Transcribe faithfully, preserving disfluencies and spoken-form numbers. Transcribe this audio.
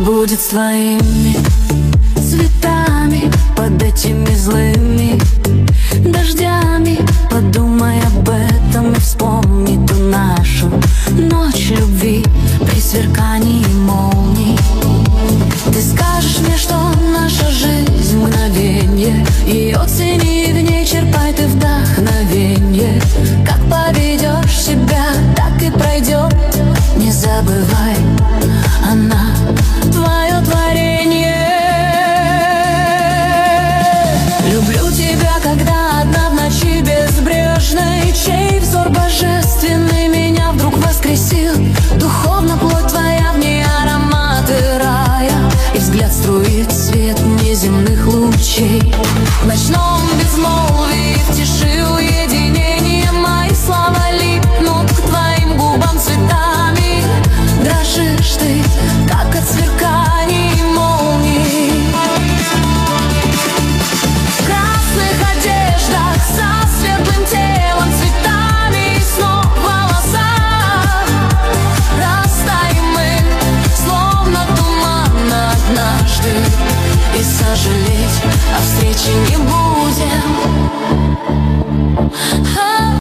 будет с твоими цветами под этими злыми дождями. Подумай об этом и вспомни ту нашу ночь любви при сверкании молний. Ты скажешь мне, что наша жизнь мгновенье, ее цени, в ней черпай ты вдохновенье. Как поведешь себя, так и пройдет. Не забывай, она твое творение. Люблю тебя, когда одна в ночи безбрежной, чей взор божественный меня вдруг воскресил. Духовно плоть твоя, в ней ароматы рая, и взгляд струит свет неземных лучей. В ночном безмолвии, в тиши уединения мои слова липнут к твоим губам цветами. Дрожишь ты, как от сверканий молний. В красных одеждах, со светлым телом, цветами и снов в волосах растаем мы, словно туман однажды, и сожалеть о встрече не будем.